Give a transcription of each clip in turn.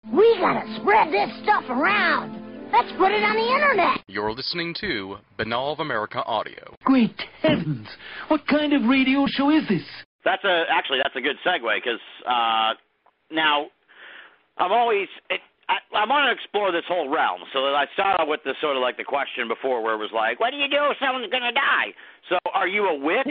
We gotta spread this stuff around. Let's put it on the internet. You're listening to Banal of America Audio. Great heavens! What kind of radio show is this? That's a good segue, because now I want to explore this whole realm. So I started with the sort of like the question before, where it was like, what do you do if someone's going to die? So are you a witch?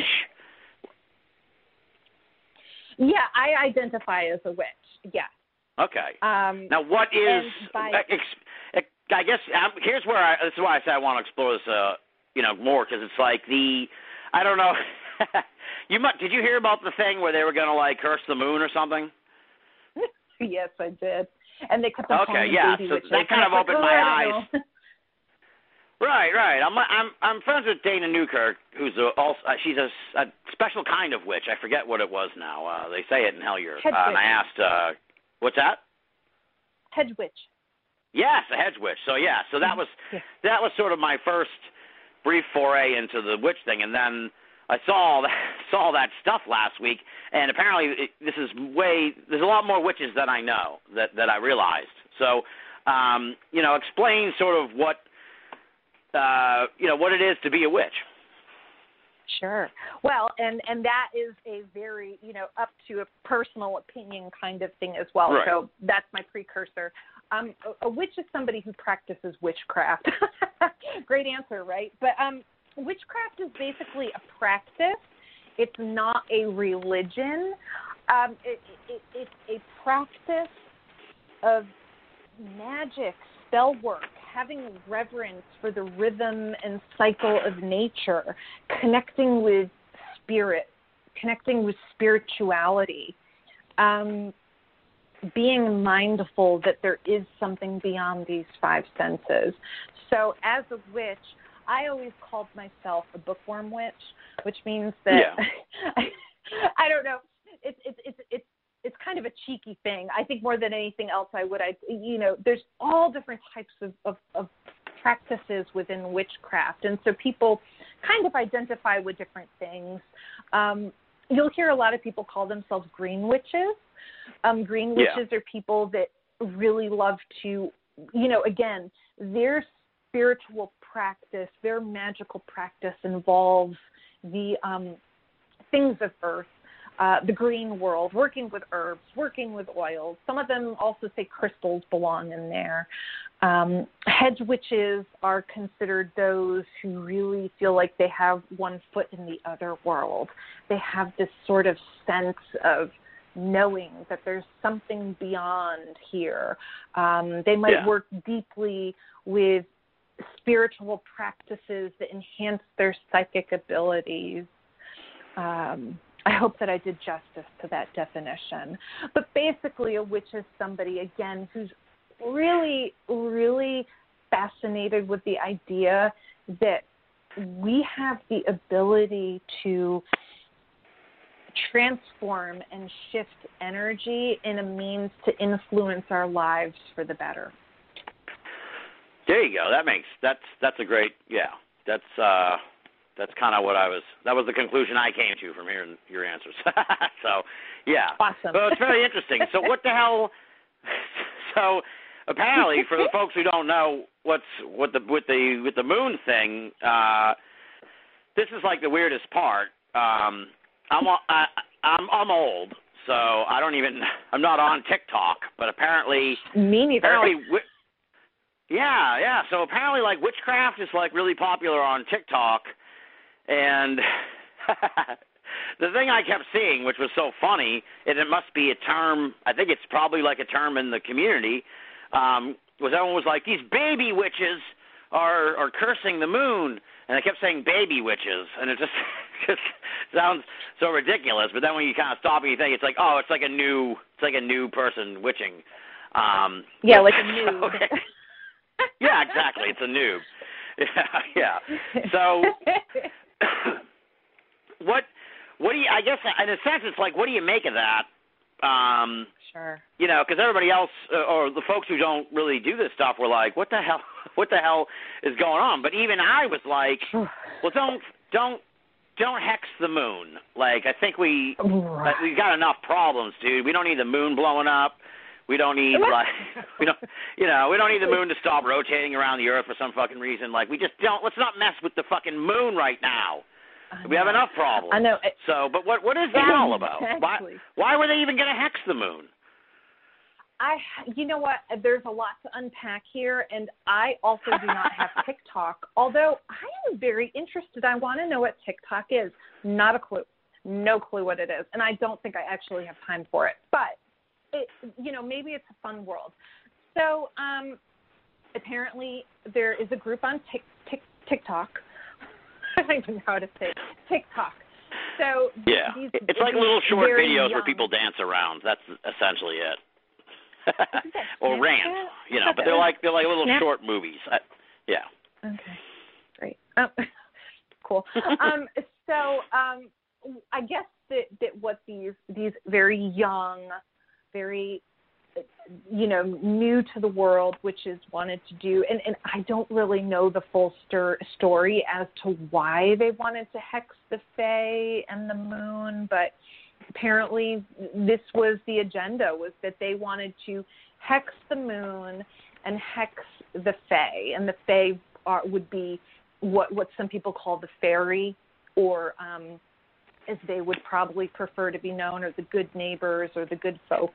Yeah, I identify as a witch. Yeah. Okay. Now, what is? I guess here's where this is why I say I want to explore this, more, because it's like I don't know. Did you hear about the thing where they were going to like curse the moon or something? Yes, I did. And they kept on calling baby so witch. They kind of opened my eyes. Right. I'm friends with Dana Newkirk, who's she's a special kind of witch. I forget what it was now. They say it in Hellier. And I asked, what's that? Hedge witch. Yes, a hedge witch. So that was sort of my first brief foray into the witch thing, and then I saw that stuff last week, and apparently there's a lot more witches than I know that I realized. So, explain sort of what it is to be a witch. Sure. Well, and that is a very, up to a personal opinion kind of thing as well. Right. So that's my precursor. A witch is somebody who practices witchcraft. Great answer, right? But witchcraft is basically a practice. It's not a religion. It's a practice of magic, spell work, having reverence for the rhythm and cycle of nature, connecting with spirit, connecting with spirituality, being mindful that there is something beyond these five senses. So as a witch, I always called myself a bookworm witch, which means that I don't know. It's kind of a cheeky thing. I think more than anything else, there's all different types of practices within witchcraft, and so people kind of identify with different things. You'll hear a lot of people call themselves green witches. Green witches are people that really love to, again, their spiritual practice, their magical practice involves the things of earth, the green world, working with herbs, working with oils. Some of them also say crystals belong in there. Hedge witches are considered those who really feel like they have one foot in the other world. They have this sort of sense of knowing that there's something beyond here. They might work deeply with spiritual practices that enhance their psychic abilities. I hope that I did justice to that definition. But basically, a witch is somebody, again, who's really, really fascinated with the idea that we have the ability to transform and shift energy in a means to influence our lives for the better. There you go. That's a great, that's kind of that was the conclusion I came to from hearing your answers. So, yeah. Awesome. So it's very interesting. So what the hell, so apparently for the folks who don't know with the moon thing, this is like the weirdest part. I'm old, so I'm not on TikTok, but apparently. Me neither. So apparently, like, witchcraft is like really popular on TikTok, and the thing I kept seeing, which was so funny, and it must be a term. I think it's probably like a term in the community. Was everyone was like, these baby witches are cursing the moon, and I kept saying baby witches, and it just sounds so ridiculous. But then when you kind of stop and you think, it's like, oh, it's like a new person witching. Like a noob. Okay. Yeah, exactly. It's a noob. Yeah. So, what do you? I guess in a sense, it's like, what do you make of that? Sure. Because everybody else, or the folks who don't really do this stuff, were like, what the hell is going on? But even I was like, well, don't hex the moon. Like, I think we've got enough problems, dude. We don't need the moon blowing up. We don't need we don't need the moon to stop rotating around the Earth for some fucking reason. Like, we just don't. Let's not mess with the fucking moon right now. We have enough problems. I know. So, but what is that all about? Why were they even going to hex the moon? You know what? There's a lot to unpack here, and I also do not have TikTok. Although I am very interested. I want to know what TikTok is. Not a clue. No clue what it is, and I don't think I actually have time for it. But maybe it's a fun world. So apparently there is a group on TikTok. I don't even know how to say it. TikTok. So yeah, it's like little short videos where people dance around. That's essentially it. Or rant, but they're like little short movies. Yeah. Okay. Great. Cool. So I guess that what these very young, very new to the world, which is wanted to do, and I don't really know the full story as to why they wanted to hex the Fae and the moon, but apparently this was the agenda, was that they wanted to hex the moon and hex the Fae, and the Fae would be what some people call the fairy, or as they would probably prefer to be known, or the good neighbors or the good folk.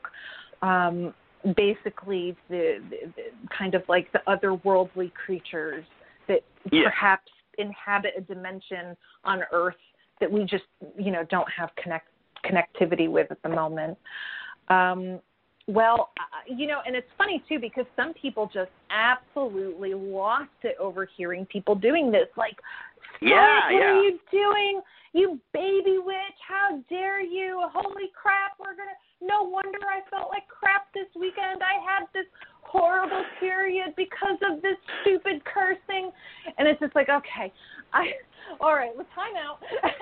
Basically the kind of like the otherworldly creatures that perhaps inhabit a dimension on Earth that we just, don't have connectivity with at the moment. And it's funny too, because some people just absolutely lost it over hearing people doing this. Like, what are you doing? You baby witch, how dare you? Holy crap, no wonder I felt like crap this weekend. I had this horrible period because of this stupid cursing. And it's just like, okay, all right, let's time out.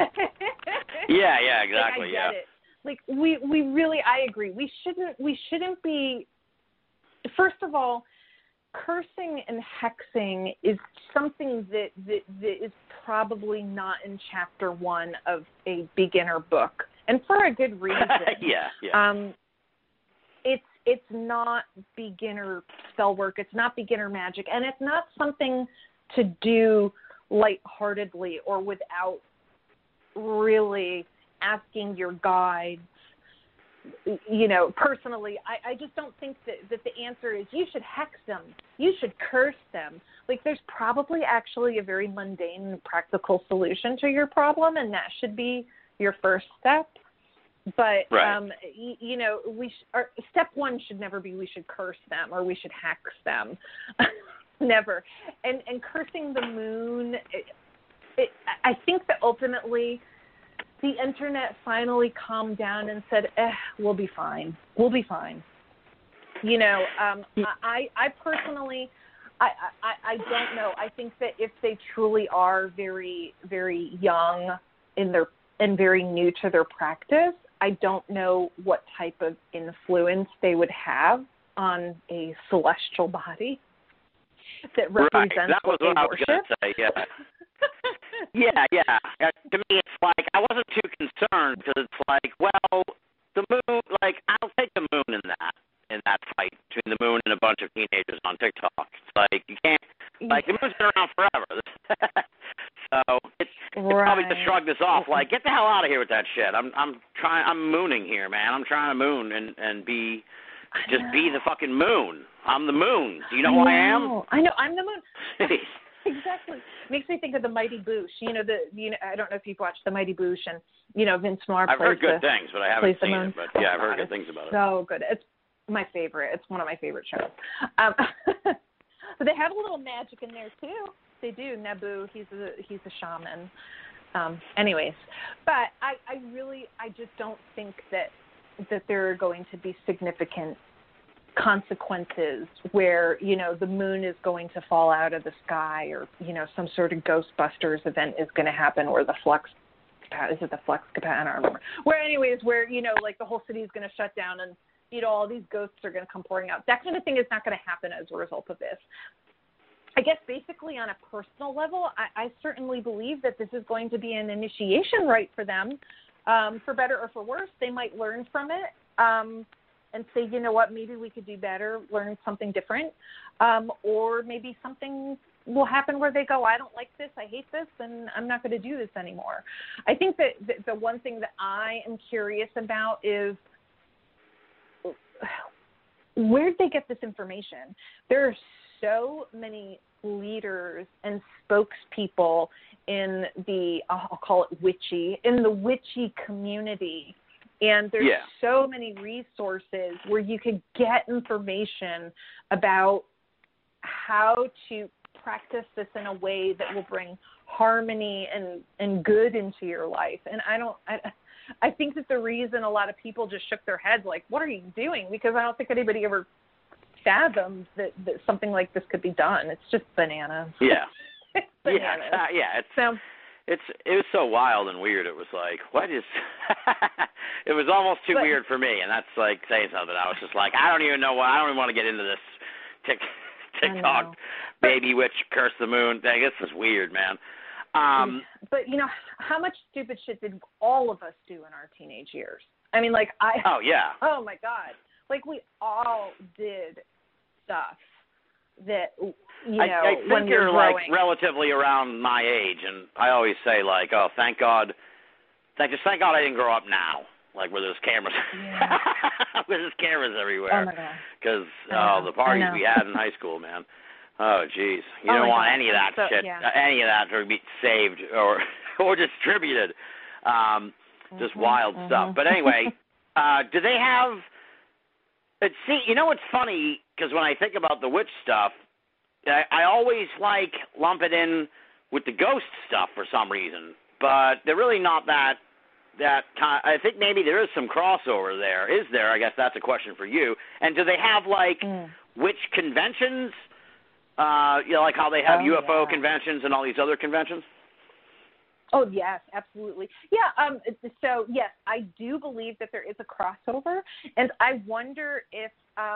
Yeah, exactly. Like, I get it. Like, we really, I agree. We shouldn't be, first of all, cursing and hexing is something that is probably not in chapter 1 of a beginner book, and for a good reason. It's not beginner spell work. It's not beginner magic, and it's not something to do lightheartedly or without really asking your guides. Personally, I just don't think that the answer is you should hex them, you should curse them. Like, there's probably actually a very mundane and practical solution to your problem, and that should be your first step. But, step 1 should never be we should curse them or we should hex them. Never. And cursing the moon, I think that ultimately the internet finally calmed down and said, we'll be fine. We'll be fine. I personally, I don't know. I think that if they truly are very, very young and very new to their practice, I don't know what type of influence they would have on a celestial body that represents that was what I was going to say, yeah. To me, it's like, I wasn't too concerned, because it's like, well, the moon, like, I'll take the moon in that fight between the moon and a bunch of teenagers on TikTok. It's like, you can't, like, the moon's been around forever. So it's probably to shrug this off, like, get the hell out of here with that shit. I'm mooning here, man. I'm trying to moon and be the fucking moon. I'm the moon. Do you know who I am? I know, I'm the moon. Exactly. Makes me think of the Mighty Boosh. I don't know if you've watched the Mighty Boosh, and Vince Marr. I've heard good things, but I haven't seen it. But yeah, I've heard good things about it. So good. It's my favorite. It's one of my favorite shows. But they have a little magic in there too. They do. Naboo, he's a shaman. Anyways, but I just don't think that there are going to be significant consequences where, the moon is going to fall out of the sky, or, some sort of Ghostbusters event is going to happen, or the flux, is it the flux capacity? I don't remember. Where like the whole city is going to shut down, and, all these ghosts are going to come pouring out. That kind of thing is not going to happen as a result of this. I guess basically on a personal level, I certainly believe that this is going to be an initiation rite for them, for better or for worse. They might learn from it. and say, you know what, maybe we could do better, learn something different, or maybe something will happen where they go, I don't like this, I hate this, and I'm not going to do this anymore. I think that the one thing that I am curious about is, where'd they get this information? There are so many leaders and spokespeople in the, I'll call it witchy, in the witchy community. And there's so many resources where you could get information about how to practice this in a way that will bring harmony and good into your life. And I think that the reason a lot of people just shook their heads like, what are you doing? Because I don't think anybody ever fathomed that something like this could be done. It's just bananas. Yeah. It's bananas. It was so wild and weird. It was like, what is it was almost too weird for me, and that's like saying something. I was just like, I don't even want to get into this TikTok baby witch curse the moon thing. This is weird, man. But you know, how much stupid shit did all of us do in our teenage years? I mean, like oh my God, like we all did stuff that I think when you're growing. like relatively around my age, and I always say like, oh, thank God I didn't grow up now, like where there's cameras, where there's cameras everywhere. Oh my God. Because the parties we had in high school, man. Oh, jeez. You don't want any of that shit, any of that to be saved or distributed. Just wild stuff. But anyway, do they have? See, you know what's funny? Because when I think about the witch stuff, I always lump it in with the ghost stuff for some reason. But they're really not that I think maybe there is some crossover there. Is there? I guess that's a question for you. And do they have witch conventions? Like how they have UFO conventions and all these other conventions? Oh, yes, absolutely. Yeah, so, yes, I do believe that there is a crossover, and I wonder if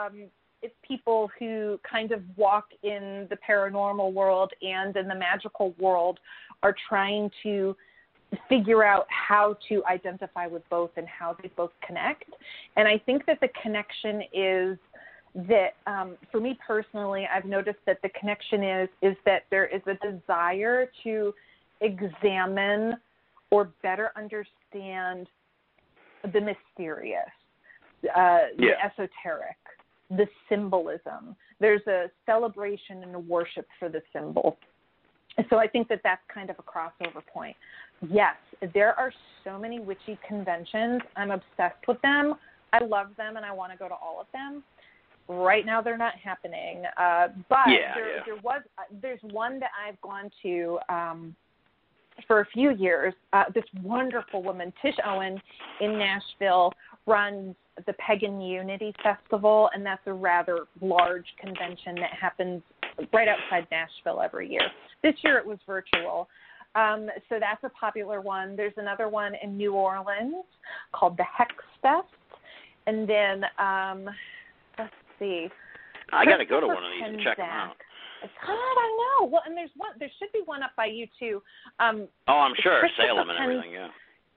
people who kind of walk in the paranormal world and in the magical world are trying to figure out how to identify with both and how they both connect. And I think that the connection is that for me personally, I've noticed that the connection is that there is a desire to examine or better understand the mysterious, the esoteric, the symbolism. There's a celebration and a worship for the symbol. So I think that that's kind of a crossover point. Yes, there are so many witchy conventions. I'm obsessed with them. I love them, and I want to go to all of them. Right now, they're not happening. But there's one that I've gone to for a few years. This wonderful woman, Tish Owen, in Nashville, runs the Pagan Unity Festival, and that's a rather large convention that happens right outside Nashville every year. This year it was virtual. So that's a popular one. There's another one in New Orleans called the Hex Fest. And then, let's see. I got to go to one of these and check them out. God, I know. Well, and there should be one up by you too. I'm sure. Salem and everything, yeah.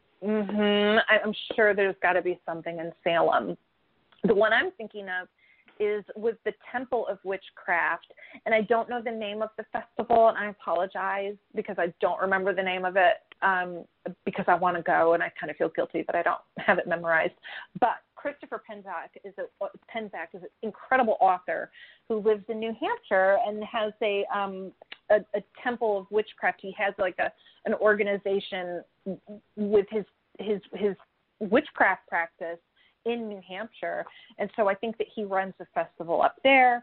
I'm sure there's got to be something in Salem. The one I'm thinking of is with the Temple of Witchcraft, and I don't know the name of the festival, and I apologize because I don't remember the name of it because I want to go, and I kind of feel guilty that I don't have it memorized. But Christopher Penczak is an incredible author who lives in New Hampshire and has a temple of witchcraft. He has like an organization with his witchcraft practice in New Hampshire, and so I think that he runs a festival up there.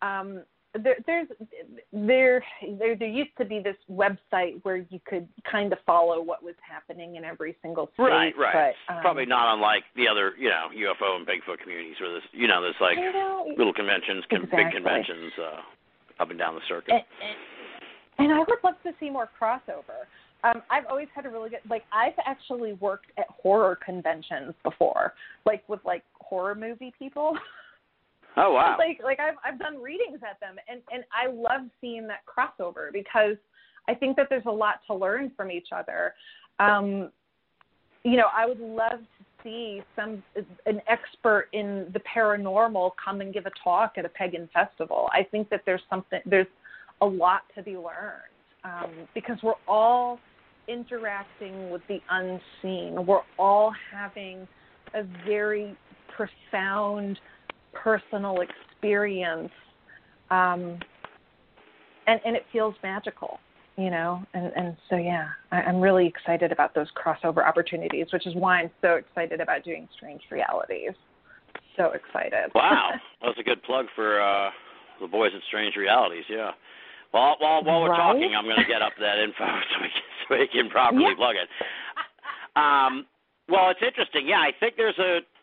There used to be this website where you could kind of follow what was happening in every single state. Right. But, probably not unlike the other, UFO and Bigfoot communities where there's like little conventions, big conventions up and down the circuit. And I would love to see more crossover. I've always had a really good, I've actually worked at horror conventions before, with horror movie people. Oh, wow. I've done readings at them, and I love seeing that crossover because I think that there's a lot to learn from each other. I would love see an expert in the paranormal come and give a talk at a pagan festival. I think that there's a lot to be learned because we're all interacting with the unseen. We're all having a very profound personal experience, and it feels magical, and so yeah, I'm really excited about those crossover opportunities, which is why I'm so excited about doing Strange Realities. So excited. Wow, that was a good plug for the boys at Strange Realities. Yeah. Well, while we're talking, I'm going to get up that info so we can properly plug it. Well, it's interesting. Yeah, I think there's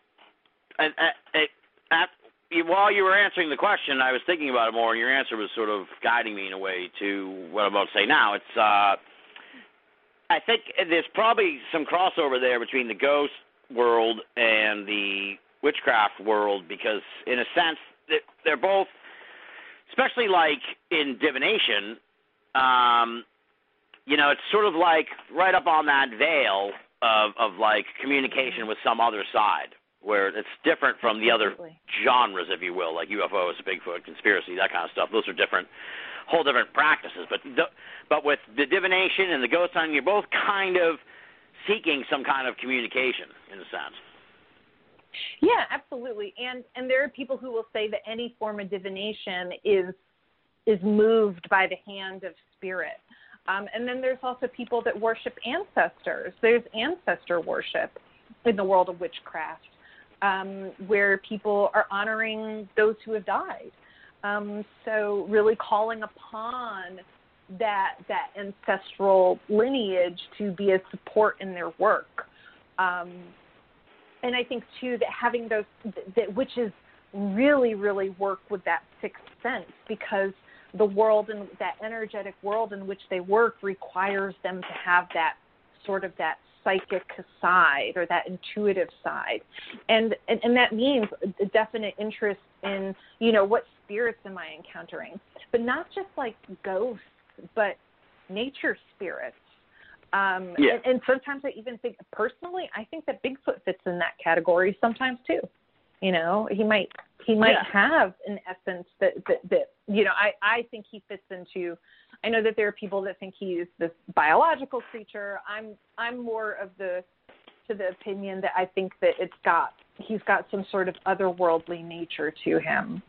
while you were answering the question, I was thinking about it more, and your answer was sort of guiding me in a way to what I'm about to say now. It's I think there's probably some crossover there between the ghost world and the witchcraft world because, in a sense, they're both, especially like in divination, it's sort of like right up on that veil of like communication with some other side, where it's different from the other genres, if you will, like UFOs, Bigfoot, conspiracy, that kind of stuff. Those are whole different practices. But with the divination and the ghost hunting, you're both kind of seeking some kind of communication, in a sense. Yeah, absolutely. And there are people who will say that any form of divination is moved by the hand of spirit. And then there's also people that worship ancestors. There's ancestor worship in the world of witchcraft, where people are honoring those who have died. So really calling upon that ancestral lineage to be a support in their work. And I think, too, that having that witches really, really work with that sixth sense because the world and that energetic world in which they work requires them to have that sort of that psychic side or that intuitive side. And that means a definite interest in, what spirits am I encountering? But not just like ghosts, but nature spirits. And sometimes I even think, personally, I think that Bigfoot fits in that category sometimes too. He might have an essence that I think he fits into. I know that there are people that think he's this biological creature. I'm more of the opinion that I think that he's got some sort of otherworldly nature to him.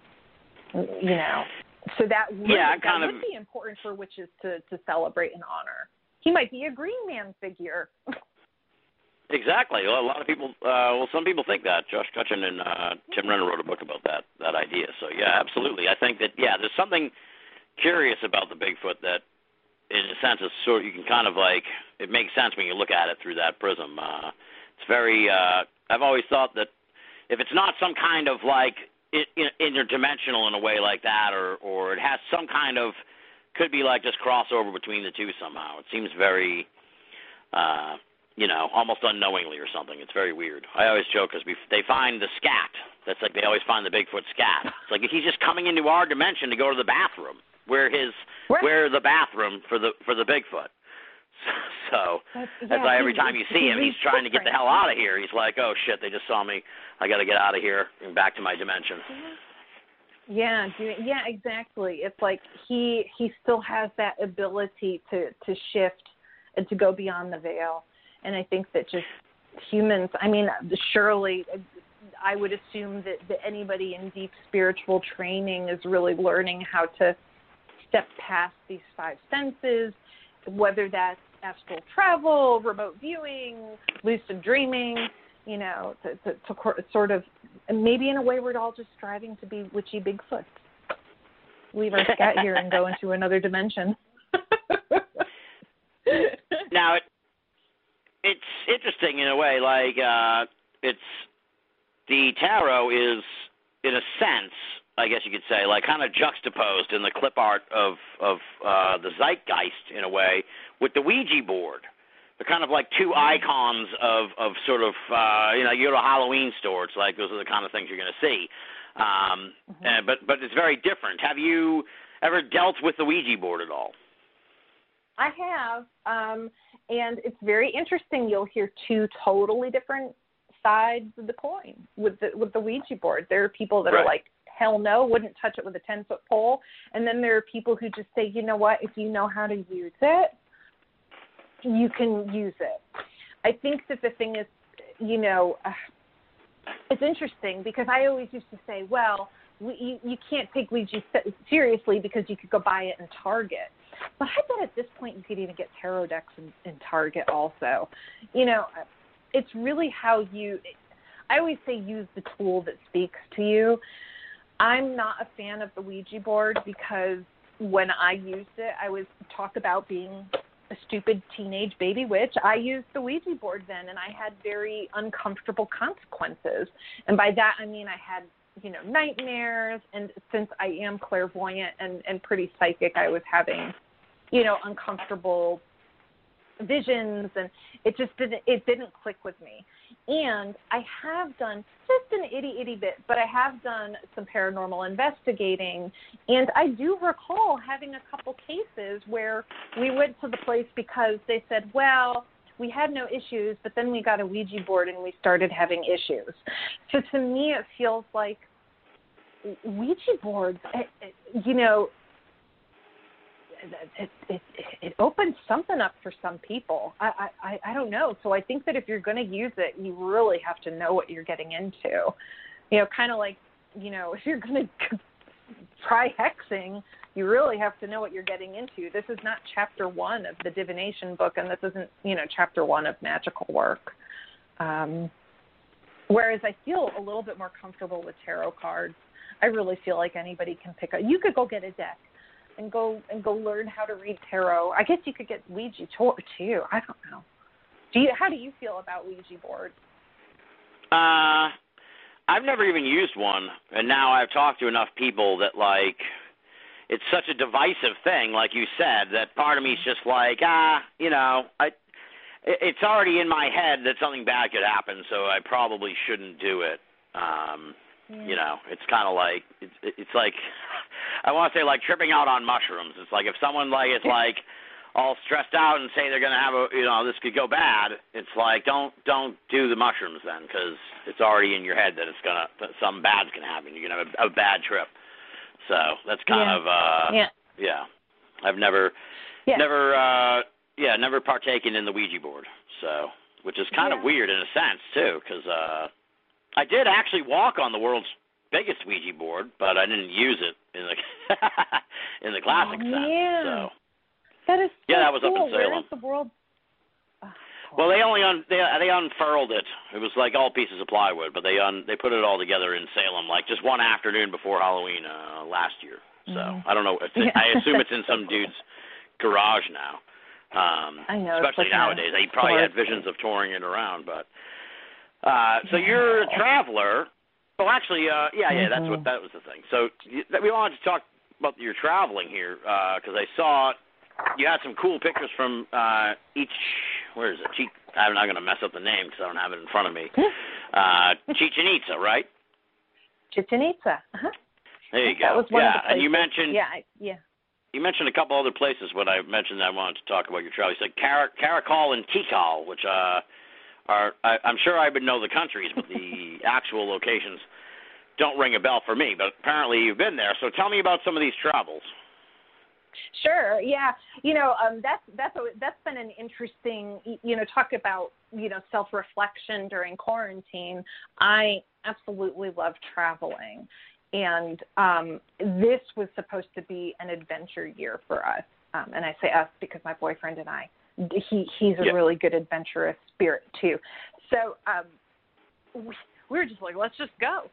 So that would be important for witches to celebrate and honor. He might be a Green Man figure. Exactly. Well, a lot of people, some people think that. Josh Cutchin and Tim Renner wrote a book about that idea. So, yeah, absolutely. I think that, there's something curious about the Bigfoot that, in a sense, is sort of, you can kind of like, it makes sense when you look at it through that prism. It's very, I've always thought that if it's not some kind of like interdimensional in a way like that, or it has some kind of, could be like just crossover between the two somehow. It seems very, almost unknowingly or something. It's very weird. I always joke because they find the scat. That's like they always find the Bigfoot scat. It's like he's just coming into our dimension to go to the bathroom. We're the bathroom for the Bigfoot. So that's why every time you see him, he's trying to get the hell out of here. He's like, oh shit, they just saw me. I got to get out of here and back to my dimension. Yeah, exactly. It's like he still has that ability to shift and to go beyond the veil. And I think that just humans, surely I would assume that anybody in deep spiritual training is really learning how to step past these five senses, whether that's astral travel, remote viewing, lucid dreaming, to sort of, maybe in a way we're all just striving to be witchy Bigfoot. Leave our scat here and go into another dimension. Now, it's interesting in a way, like it's the tarot is, in a sense, I guess you could say, like kind of juxtaposed in the clip art of the zeitgeist in a way with the Ouija board. They're kind of like two icons of sort of, you go to a Halloween store, it's like those are the kind of things you're going to see. But it's very different. Have you ever dealt with the Ouija board at all? I have, and it's very interesting. You'll hear two totally different sides of the coin with the Ouija board. There are people that Right. are like, hell no, wouldn't touch it with a 10-foot pole. And then there are people who just say, you know what, if you know how to use it, you can use it. I think that the thing is, it's interesting because I always used to say, well, you can't take Ouija seriously because you could go buy it in Target. But I bet at this point you could even get tarot decks in Target also. It's really how I always say use the tool that speaks to you. I'm not a fan of the Ouija board because when I used it, I was talk about being a stupid teenage baby witch. I used the Ouija board then, and I had very uncomfortable consequences. And by that, I mean I had, nightmares. And since I am clairvoyant and pretty psychic, I was having, uncomfortable visions, and it didn't click with me. And I have done just an itty bit, but I have done some paranormal investigating, and I do recall having a couple cases where we went to the place because they said, well, we had no issues, but then we got a Ouija board and we started having issues. So to me, it feels like Ouija boards, it opens something up for some people. I don't know. So I think that if you're going to use it, you really have to know what you're getting into. Kind of like, if you're going to try hexing, you really have to know what you're getting into. This is not chapter 1 of the divination book, and this isn't, chapter 1 of magical work. Whereas I feel a little bit more comfortable with tarot cards. I really feel like anybody can pick up. You could go get a deck and go learn how to read tarot. I guess you could get Ouija too. I don't know. How do you feel about Ouija boards? I've never even used one, and now I've talked to enough people that it's such a divisive thing, like you said, that part of me is just like, it's already in my head that something bad could happen, so I probably shouldn't do it. It's kind of like it's like I want to say like tripping out on mushrooms. It's like if someone is all stressed out and say they're going to have this could go bad. It's like don't do the mushrooms then, because it's already in your head that something bad's going to happen. You're going to have a bad trip. So that's kind of I've never partaken in the Ouija board. So which is kind of weird in a sense too, because I did actually walk on the world's biggest Ouija board, but I didn't use it in the in the classic sense. So that is so that was cool. up in Salem. Where is the world? Well, they unfurled it. It was like all pieces of plywood, but they put it all together in Salem, like just one afternoon before Halloween last year. So I don't know. I assume it's in some dude's garage now. I know, especially nowadays. They probably had visions of touring it around, but. So you're a traveler. Well, actually, that was the thing. So we wanted to talk about your traveling here because I saw you had some cool pictures from where is it? I'm not going to mess up the name because I don't have it in front of me. Chichen Itza, right? Chichen Itza. Uh-huh. There you go. That was one of the places. And you mentioned Yeah. You mentioned a couple other places when I mentioned I wanted to talk about your travel. You said Caracol and Tikal, which I'm sure I would know the countries, but the actual locations don't ring a bell for me. But apparently you've been there. So tell me about some of these travels. Sure. Yeah. That's been an interesting, talk about, self-reflection during quarantine. I absolutely love traveling. And this was supposed to be an adventure year for us. And I say us because my boyfriend and I, he's a really good adventurous spirit too. So we were just like, let's just go.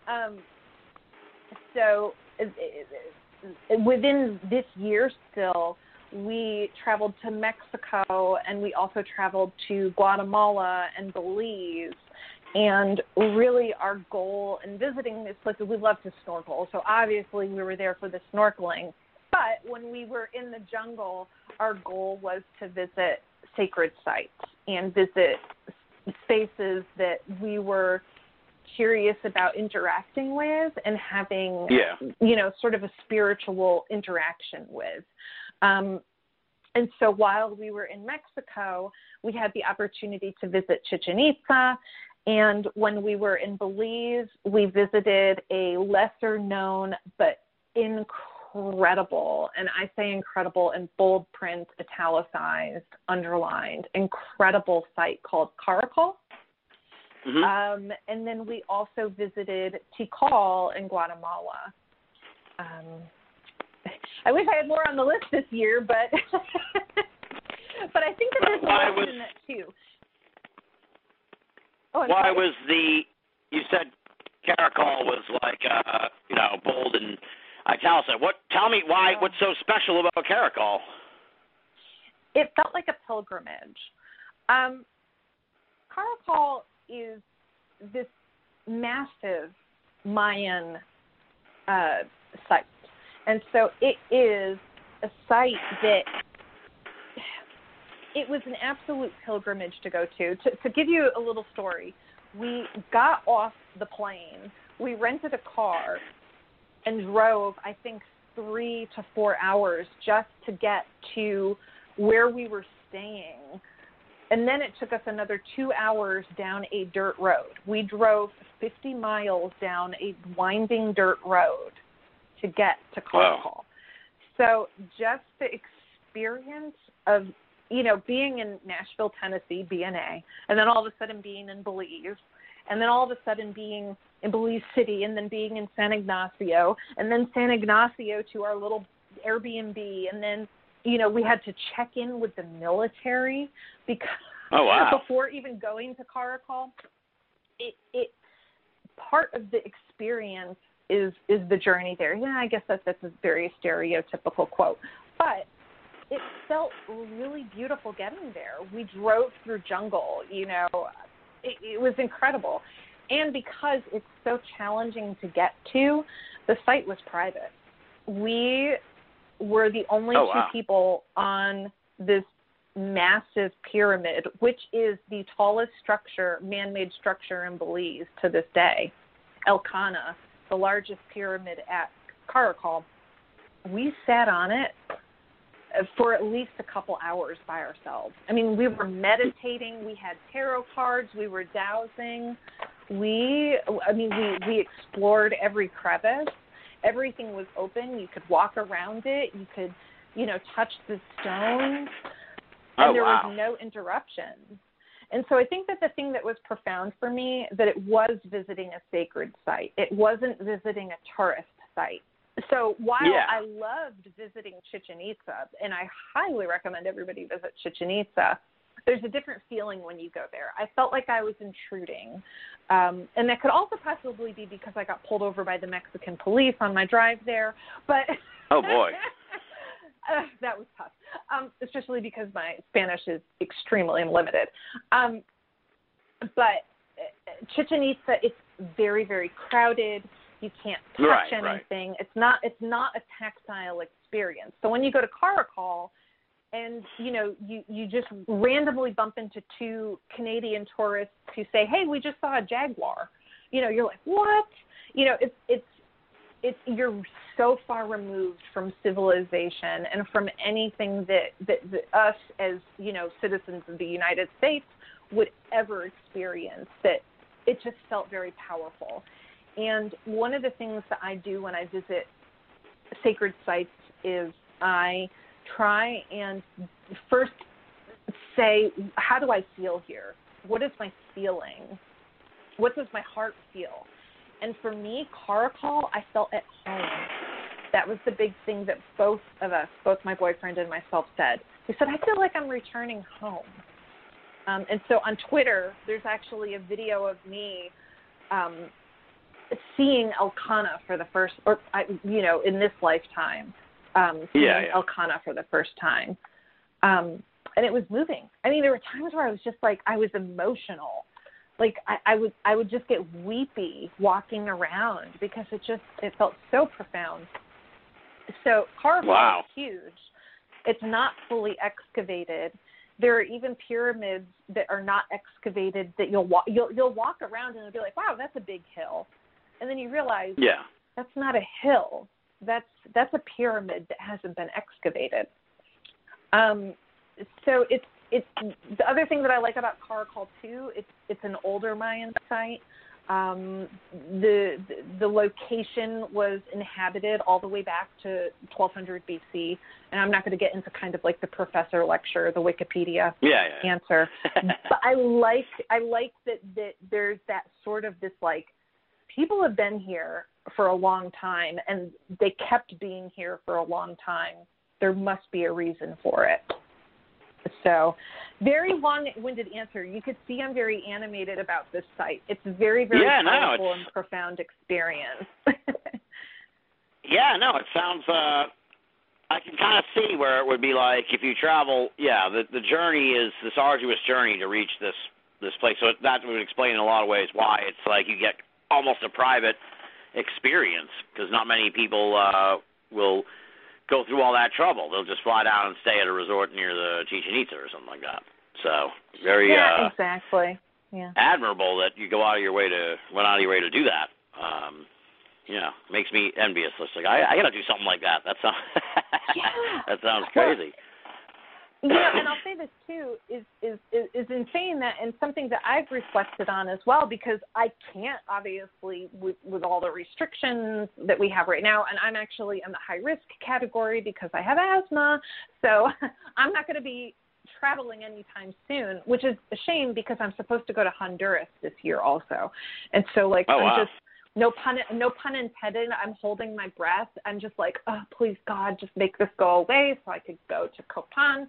So within this year still, we traveled to Mexico, and we also traveled to Guatemala and Belize. And really our goal in visiting these places, we love to snorkel. So obviously we were there for the snorkeling. But when we were in the jungle, our goal was to visit sacred sites and visit spaces that we were curious about interacting with and having, sort of a spiritual interaction with. And so while we were in Mexico, we had the opportunity to visit Chichen Itza, And when we were in Belize, we visited a lesser-known but incredible, and I say incredible in bold print, italicized, underlined, incredible site called Caracol. Mm-hmm. And then we also visited Tikal in Guatemala. I wish I had more on the list this year, but but I think that there's a lesson in that too. Why was you said Caracol was like, bold and italicized. Tell me why, what's so special about Caracol? It felt like a pilgrimage. Caracol is this massive Mayan site. And so it is a site that it was an absolute pilgrimage to go to. To give you a little story, we got off the plane, we rented a car, and drove, I think, 3 to 4 hours just to get to where we were staying. And then it took us another 2 hours down a dirt road. We drove 50 miles down a winding dirt road to get to Caracol. Wow. So just the experience of, being in Nashville, Tennessee, BNA, and then all of a sudden being in Belize, and then all of a sudden being in Belize City, and then being in San Ignacio, and then San Ignacio to our little Airbnb, and then, we had to check in with the military because before even going to Caracol. It part of the experience is the journey there. Yeah, I guess that's a very stereotypical quote, but it felt really beautiful getting there. We drove through jungle, it was incredible. And because it's so challenging to get to, the site was private. We were the only two people on this massive pyramid, which is the tallest man-made structure in Belize to this day, Elkanah, the largest pyramid at Caracol. We sat on it for at least a couple hours by ourselves. I mean, we were meditating. We had tarot cards. We were dowsing. We explored every crevice. Everything was open. You could walk around it. You could, touch the stones. And there was no interruptions. And so I think that the thing that was profound for me, that it was visiting a sacred site. It wasn't visiting a tourist site. So while I loved visiting Chichen Itza, and I highly recommend everybody visit Chichen Itza, there's a different feeling when you go there. I felt like I was intruding. And that could also possibly be because I got pulled over by the Mexican police on my drive there. But oh, boy. That was tough, especially because my Spanish is extremely limited. But Chichen Itza, it's very, very crowded. You can't touch anything. Right. It's not a tactile experience. So when you go to Caracol and, you just randomly bump into 2 Canadian tourists who say, hey, we just saw a jaguar. You're like, what? It's you're so far removed from civilization and from anything that us as, citizens of the United States would ever experience, that it just felt very powerful. And one of the things that I do when I visit sacred sites is I try and first say, how do I feel here? What is my feeling? What does my heart feel? And for me, Caracol, I felt at home. That was the big thing that both of us, both my boyfriend and myself, said. We said, I feel like I'm returning home. And so on Twitter, there's actually a video of me seeing Elkanah for the first, in this lifetime, Elkanah for the first time. And it was moving. I mean, there were times where I was just like, I was emotional. Like I would just get weepy walking around because it felt so profound. So Caracol is huge. It's not fully excavated. There are even pyramids that are not excavated that you'll walk around and it'll be like, wow, that's a big hill. And then you realize that's not a hill. That's a pyramid that hasn't been excavated. So it's the other thing that I like about Karakul too. It's an older Mayan site. The location was inhabited all the way back to 1200 BC, and I'm not going to get into kind of like the professor lecture, the Wikipedia answer. But I like that there's that sort of this like people have been here for a long time, and they kept being here for a long time. There must be a reason for it. So, very long-winded answer. You could see I'm very animated about this site. It's a very, very powerful and profound experience. It sounds. I can kind of see where it would be like if you travel. Yeah, the journey is this arduous journey to reach this place. So that would explain in a lot of ways why it's like you get almost a private experience because not many people will go through all that trouble. They'll just fly down and stay at a resort near the Chichen Itza or something like that. So very exactly. Yeah. Admirable that you went out of your way to do that. Makes me envious. It's like I got to do something like that. That sounds crazy. Yeah, and I'll say this too is insane that, and something that I've reflected on as well, because I can't obviously with all the restrictions that we have right now, and I'm actually in the high risk category because I have asthma, so I'm not going to be traveling anytime soon, which is a shame because I'm supposed to go to Honduras this year also, and so like just. No pun intended. I'm holding my breath. I'm just like, oh, please, God, just make this go away so I could go to Copan.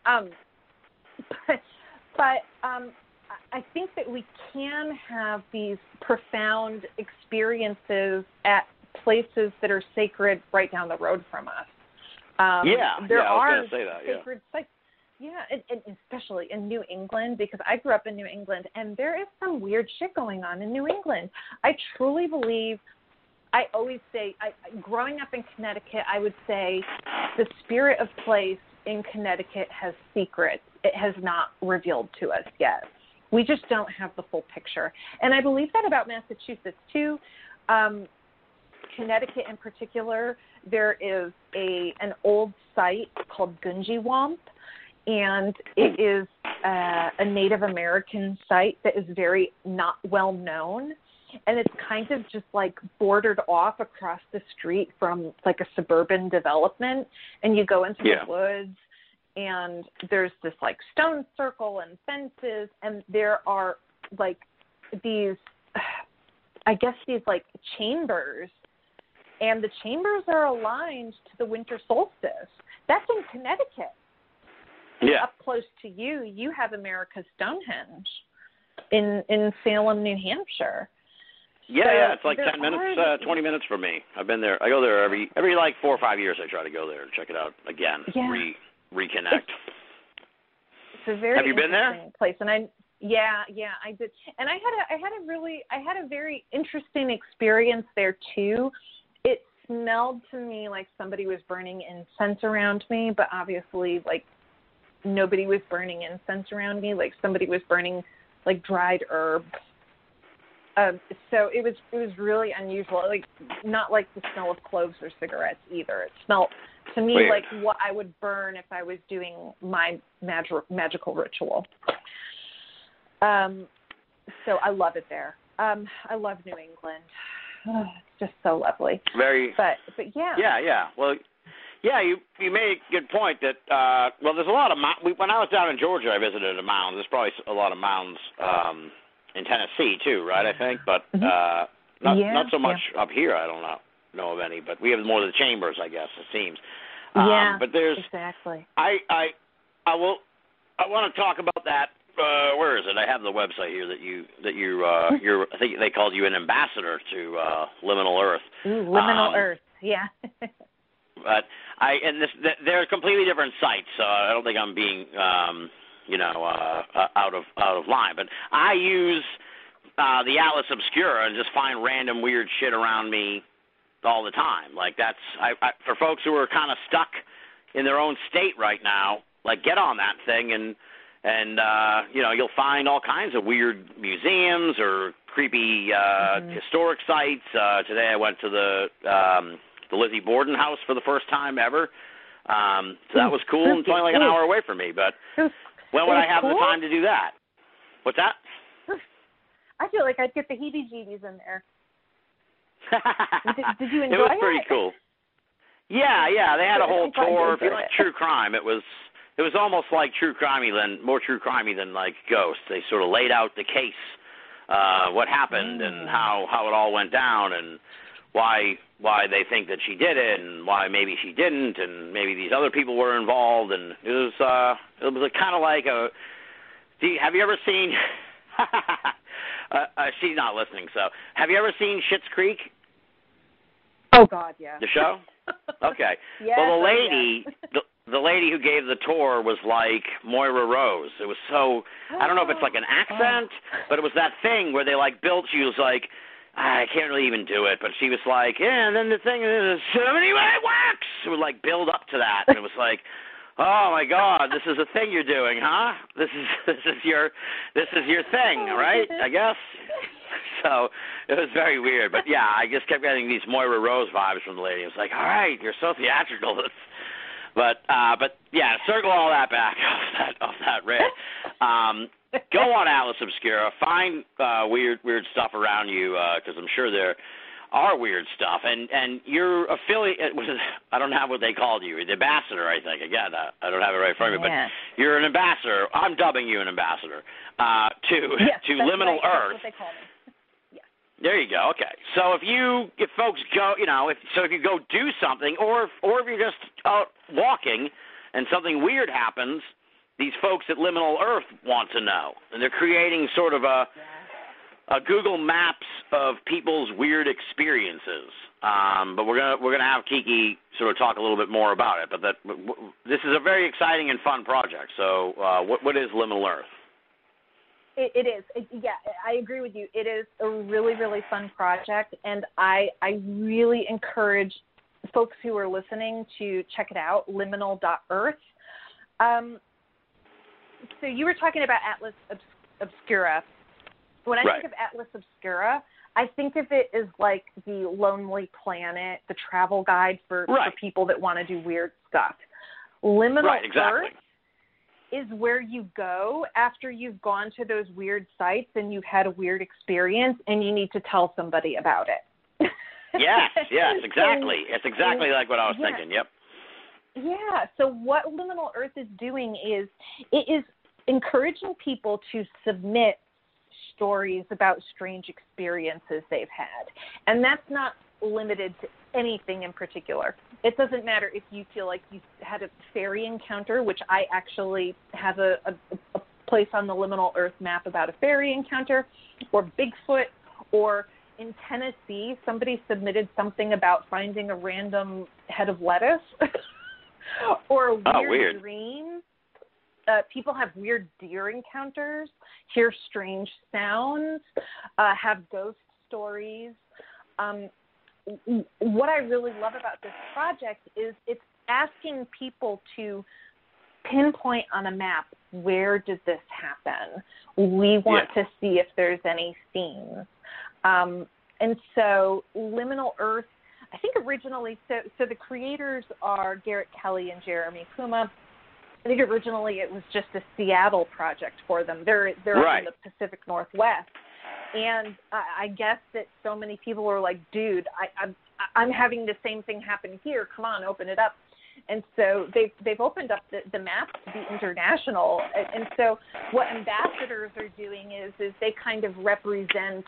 But I think that we can have these profound experiences at places that are sacred right down the road from us. There are sacred sites. Yeah, and especially in New England, because I grew up in New England, and there is some weird shit going on in New England. I truly believe, I always say, growing up in Connecticut, I would say the spirit of place in Connecticut has secrets. It has not revealed to us yet. We just don't have the full picture. And I believe that about Massachusetts, too. Connecticut in particular, there is an old site called Gunjiwamp, and it is a Native American site that is very not well known, and it's kind of just like bordered off across the street from like a suburban development, and you go into the woods, and there's this like stone circle and fences, and there are like these, I guess these like chambers, and the chambers are aligned to the winter solstice. That's in Connecticut. Yeah. Up close to you, you have America's Stonehenge in Salem, New Hampshire. Yeah, it's like 10 minutes, 20 minutes from me. I've been there. I go there every like 4 or 5 years. I try to go there and check it out again, reconnect. It's a very have you been there? Place, and I did, and I had a very interesting experience there too. It smelled to me like somebody was burning incense around me, but obviously like nobody was burning incense around me. Like somebody was burning like dried herbs. So it was really unusual. Like not like the smell of cloves or cigarettes either. It smelled to me like what I would burn if I was doing my magical ritual. So I love it there. I love New England. Oh, it's just so lovely. But yeah. Yeah. Well, yeah, you made a good point that there's a lot of when I was down in Georgia, I visited a mound. There's probably a lot of mounds in Tennessee too, right? I think, but not so much up here. I don't know of any, but we have more of the chambers, I guess it seems. But there's exactly. I want to talk about that. Where is it? I have the website here that you're. I think they called you an ambassador to Liminal Earth. Liminal Earth, yeah. But they're completely different sites, so I don't think I'm being out of line. But I use the Atlas Obscura and just find random weird shit around me all the time. Like that's for folks who are kind of stuck in their own state right now. Like get on that thing and you'll find all kinds of weird museums or creepy historic sites. Today I went to the Lizzie Borden house for the first time ever. So that was cool. It's only like an hour away from me, but when would I have the time to do that? What's that? I feel like I'd get the heebie-jeebies in there. Did you enjoy it? It was pretty cool. Yeah, they had a whole tour. If you like true crime, it was almost like more true crimey than like Ghost. They sort of laid out the case, what happened and how it all went down and why they think that she did it and why maybe she didn't and maybe these other people were involved, and it was kind of like a. Have you ever seen? She's not listening, so have you ever seen Schitt's Creek? Oh God, yeah. The show? Okay. Yes, well, the lady who gave the tour was like Moira Rose. It was so, I don't know if it's like an accent, but it was that thing where they like built, she was like, I can't really even do it, but she was like, yeah, and then the thing is, anyway, it works. It would like build up to that, and it was like, oh my God, this is a thing you're doing, huh? This is your thing, right? I guess. So it was very weird, but yeah, I just kept getting these Moira Rose vibes from the lady. It was like, all right, you're so theatrical. But yeah, circle all that back off that rant. Go on Atlas Obscura, find weird stuff around you, because I'm sure there are weird stuff. And your affiliate was, I don't have what they called you, the ambassador, I think. Again, I don't have it right in front of me, but you're an ambassador. I'm dubbing you an ambassador to Liminal Earth. That's what they call me. There you go. Okay. So if folks go, if you go do something, or if you're just out walking and something weird happens, these folks at Liminal Earth want to know, and they're creating sort of a Google Maps of people's weird experiences. But we're gonna have Kiki sort of talk a little bit more about it. But this is a very exciting and fun project. So what is Liminal Earth? It is. Yeah, I agree with you. It is a really, really fun project, and I really encourage folks who are listening to check it out, liminal.earth. So you were talking about Atlas Obscura. When I think of Atlas Obscura, I think of it as like the Lonely Planet, the travel guide for people that want to do weird stuff. Liminal Earth is where you go after you've gone to those weird sites and you've had a weird experience and you need to tell somebody about it. Yes, exactly. It's exactly like what I was thinking, yep. Yeah, so what Liminal Earth is doing is it is encouraging people to submit stories about strange experiences they've had. And that's not limited to anything in particular. It doesn't matter if you feel like you had a fairy encounter, which I actually have a place on the Liminal Earth map about a fairy encounter, or Bigfoot, or in Tennessee, somebody submitted something about finding a random head of lettuce, or a weird dream. People have weird deer encounters, hear strange sounds, have ghost stories. What I really love about this project is it's asking people to pinpoint on a map, where did this happen? We want to see if there's any themes. And so Liminal Earth, I think originally, so the creators are Garrett Kelly and Jeremy Puma. I think originally it was just a Seattle project for them. They're in the Pacific Northwest. And I guess that so many people were like, dude, I'm having the same thing happen here. Come on, open it up. And so they've opened up the map to be international. And so what ambassadors are doing is they kind of represent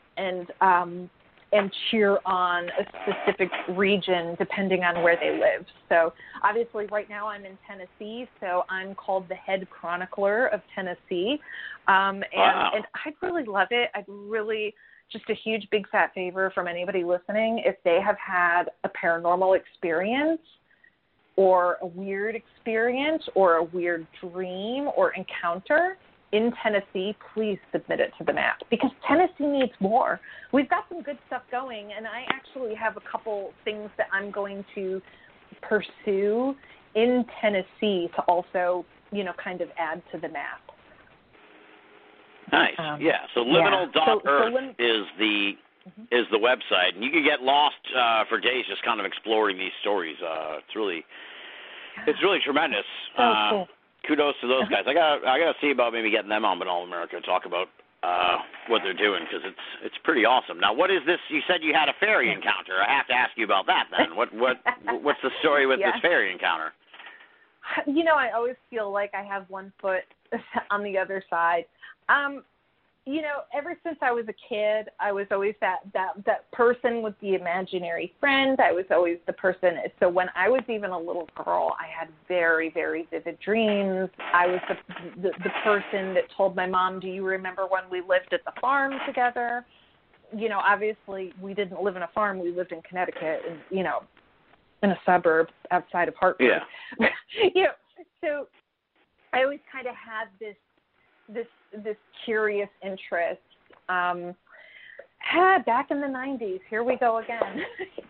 and cheer on a specific region depending on where they live. So obviously right now I'm in Tennessee, so I'm called the head chronicler of Tennessee. And I'd really love it. I'd really, just a huge big fat favor from anybody listening, if they have had a paranormal experience or a weird experience or a weird dream or encounter in Tennessee, please submit it to the map, because Tennessee needs more. We've got some good stuff going, and I actually have a couple things that I'm going to pursue in Tennessee to also, kind of add to the map. Nice. So liminal.earth is the website, and you can get lost for days just kind of exploring these stories. It's really tremendous. So cool. kudos to those guys. I gotta see about maybe getting them on Banal America to talk about what they're doing, because it's pretty awesome. Now, what is this? You said you had a fairy encounter. I have to ask you about that then. What's the story with this fairy encounter? I always feel like I have one foot on the other side. Ever since I was a kid, I was always that person with the imaginary friend. I was always the person. So when I was even a little girl, I had very, very vivid dreams. I was the person that told my mom, "Do you remember when we lived at the farm together?" Obviously we didn't live in a farm. We lived in Connecticut, and in a suburb outside of Hartford. Yeah. So I always kind of had this curious interest. Back in the 90s, here we go again.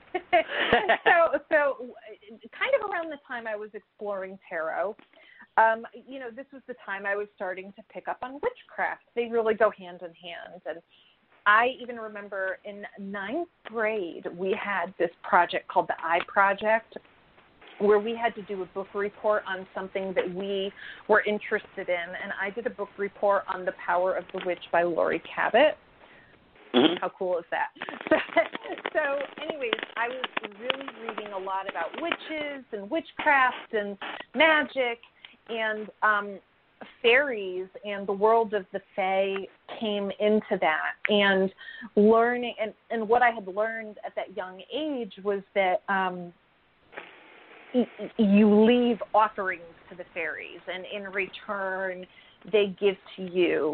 so kind of around the time I was exploring tarot, this was the time I was starting to pick up on witchcraft. They really go hand in hand. And I even remember in 9th grade, we had this project called the I Project, where we had to do a book report on something that we were interested in. And I did a book report on The Power of the Witch by Laurie Cabot. Mm-hmm. How cool is that? So anyways, I was really reading a lot about witches and witchcraft and magic, and fairies and the world of the Fae came into that. And learning, and what I had learned at that young age was that you leave offerings to the fairies, and in return, they give to you,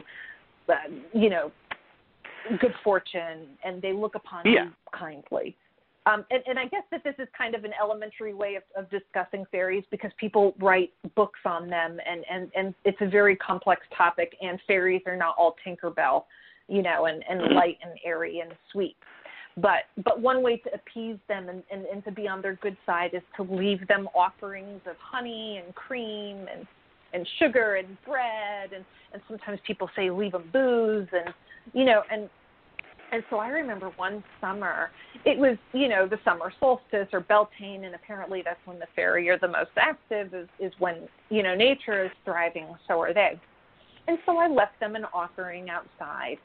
good fortune, and they look upon you kindly. And I guess that this is kind of an elementary way of discussing fairies, because people write books on them, and it's a very complex topic, and fairies are not all Tinkerbell, and light and airy and sweet. But one way to appease them and to be on their good side is to leave them offerings of honey and cream and sugar and bread, and sometimes people say leave them booze, and so I remember one summer, it was, the summer solstice or Beltane, and apparently that's when the fairy are the most active, is when, nature is thriving, so are they. And so I left them an offering outside.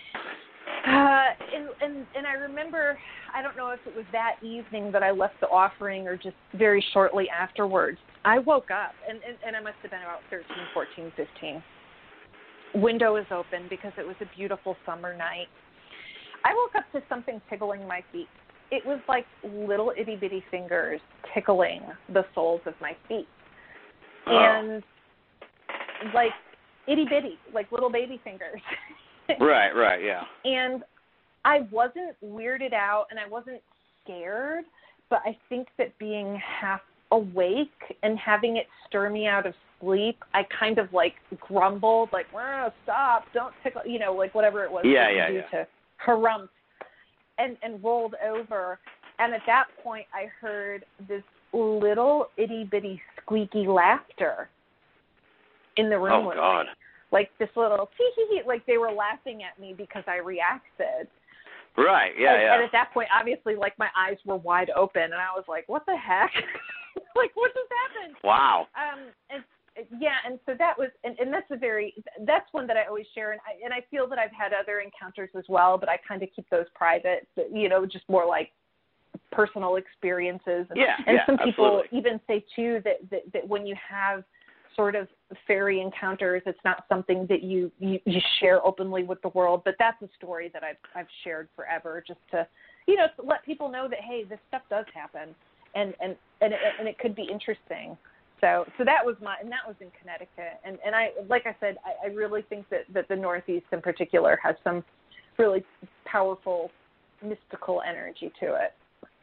And I remember, I don't know if it was that evening that I left the offering or just very shortly afterwards, I woke up, and I must have been about 13, 14, 15. Window was open because it was a beautiful summer night. I woke up to something tickling my feet. It was like little itty-bitty fingers tickling the soles of my feet. And like itty-bitty, like little baby fingers. Right, yeah. And I wasn't weirded out and I wasn't scared, but I think that being half awake and having it stir me out of sleep, I kind of like grumbled, like, stop, don't tickle, like whatever it was to harump, and rolled over. And at that point, I heard this little itty-bitty squeaky laughter in the room with me. Like this little tee-hee-hee, like they were laughing at me because I reacted. Right, And at that point, obviously, like my eyes were wide open, and I was like, what the heck? Like, what just happened? Wow. And so that was, and that's one that I always share, and I feel that I've had other encounters as well, but I kind of keep those private, just more like personal experiences. And some people even say too that when you have sort of fairy encounters, it's not something that you share openly with the world, but that's a story that I've shared forever, just to to let people know that, hey, this stuff does happen, and it could be interesting. So that was that was in Connecticut, and I, like I said, I really think that the Northeast in particular has some really powerful mystical energy to it.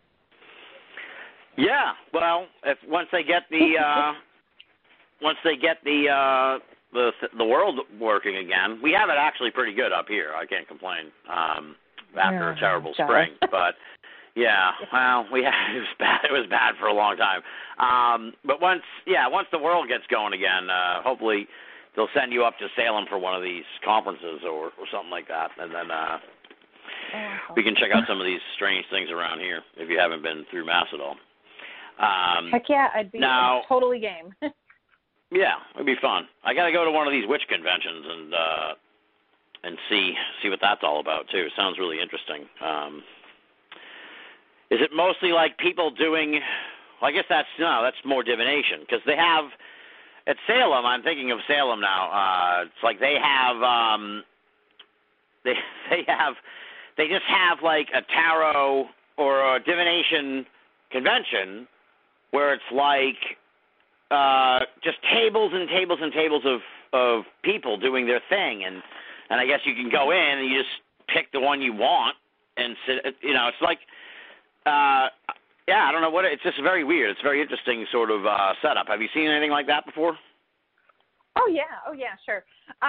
Yeah, well, once they get the world working again, we have it actually pretty good up here. I can't complain after a terrible spring, but. Yeah, well, it was bad for a long time. But once the world gets going again, hopefully they'll send you up to Salem for one of these conferences or something like that, and then we can check out some of these strange things around here if you haven't been through Mass at all. Heck yeah, I'd be totally game. Yeah, it'd be fun. I got to go to one of these witch conventions and see what that's all about too. Sounds really interesting. Is it mostly like people doing? Well, I guess that's more divination because they have at Salem. I'm thinking of Salem now. It's like they have they just have like a tarot or a divination convention where it's like just tables and tables and tables of people doing their thing, and I guess you can go in and you just pick the one you want and sit. It's like I don't know what it's just very weird. It's a very interesting sort of setup. Have you seen anything like that before? Oh yeah, sure.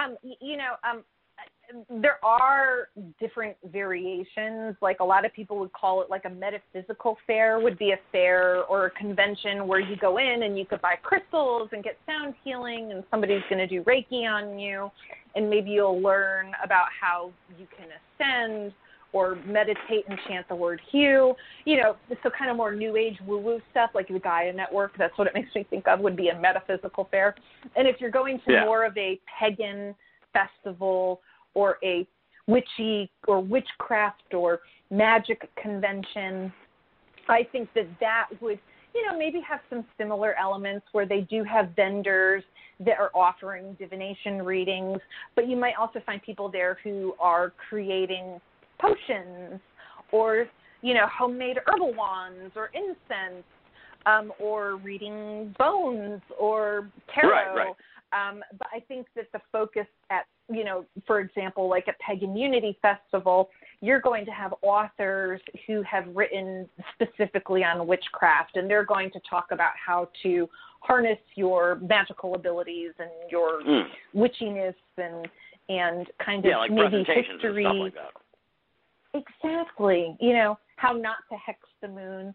There are different variations. Like a lot of people would call it like a metaphysical fair would be a fair or a convention where you go in and you could buy crystals and get sound healing and somebody's going to do Reiki on you and maybe you'll learn about how you can ascend or meditate and chant the word Hugh. So kind of more new age woo-woo stuff like the Gaia Network. That's what it makes me think of would be a metaphysical fair. And if you're going to more of a pagan festival or a witchy or witchcraft or magic convention, I think that would, maybe have some similar elements where they do have vendors that are offering divination readings, but you might also find people there who are creating potions or, homemade herbal wands or incense or reading bones or tarot. Right. But I think that the focus at, for example, like at Pagan Unity Festival, you're going to have authors who have written specifically on witchcraft, and they're going to talk about how to harness your magical abilities and your witchiness and kind of like maybe presentations history. And stuff like that. Exactly. How not to hex the moon.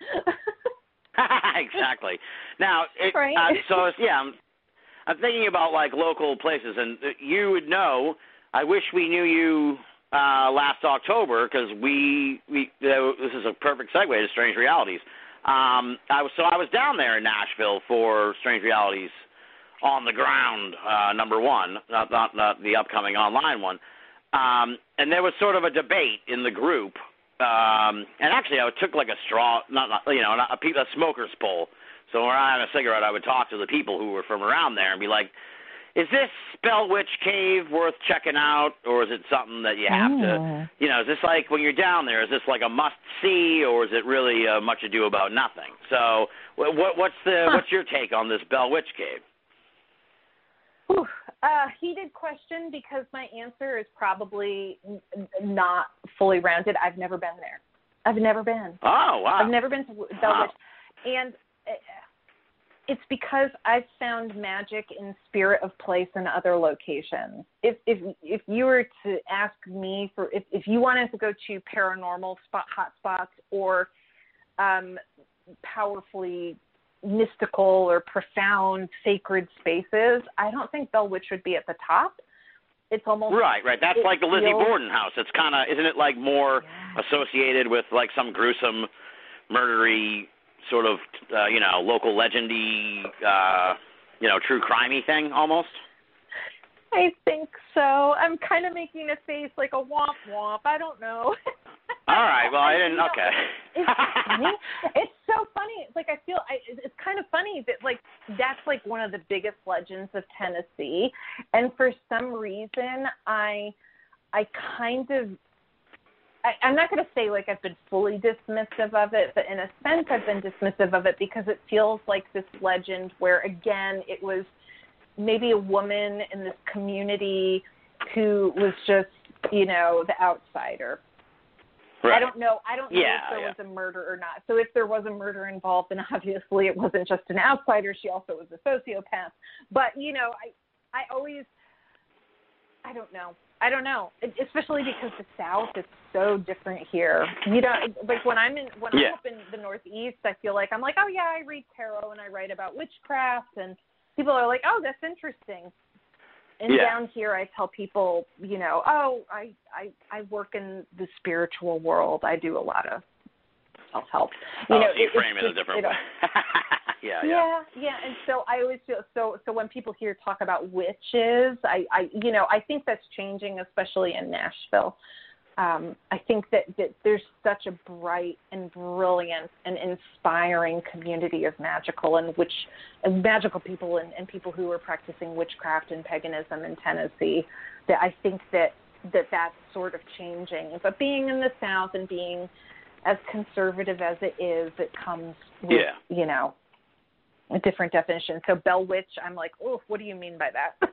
Exactly. Now, right? I'm thinking about like local places, and you would know. I wish we knew you last October because this is a perfect segue to Strange Realities. I was down there in Nashville for Strange Realities on the ground, number one, not the upcoming online one. And there was sort of a debate in the group, and actually I took like a straw, a smoker's poll. So when I had a cigarette, I would talk to the people who were from around there and be like, is this Spell Witch Cave worth checking out, or is it something that you have to, is this like when you're down there, is this like a must-see, or is it really much ado about nothing? So what's your take on this Bell Witch Cave? Heated question because my answer is probably not fully rounded. I've never been there. I've never been. Oh, wow. I've never been to Bell Witch. And it's because I've found magic in spirit of place in other locations. If you were to ask me for if you wanted to go to paranormal hotspots or powerfully mystical or profound sacred spaces, I don't think Bell Witch would be at the top. It's almost right. That's like the Lizzie Borden house. It's kind of, isn't it like more associated with like some gruesome, murdery sort of local legendy true crimey thing almost? I think so. I'm kind of making a face like a womp womp. I don't know. All right. Well, I didn't. Okay. It's so funny. Like I feel it's kind of funny that like that's like one of the biggest legends of Tennessee, and for some reason I'm not going to say like I've been fully dismissive of it, but in a sense I've been dismissive of it because it feels like this legend where again it was maybe a woman in this community who was just the outsider. Right. I don't know if there was a murder or not. So if there was a murder involved, then obviously it wasn't just an outsider. She also was a sociopath. But, I don't know. Especially because the South is so different here. Like when I'm up in the Northeast, I feel like I'm like, oh yeah, I read tarot and I write about witchcraft, and people are like, oh, that's interesting. And down here, I tell people, I work in the spiritual world. I do a lot of self-help. You frame it a different way. And so I always feel so when people here talk about witches, I think that's changing, especially in Nashville. I think that there's such a bright and brilliant and inspiring community of magical people and people who are practicing witchcraft and paganism in Tennessee, that I think that's sort of changing. But being in the South and being as conservative as it is, it comes with, a different definition. So Bell Witch, I'm like, oh, what do you mean by that?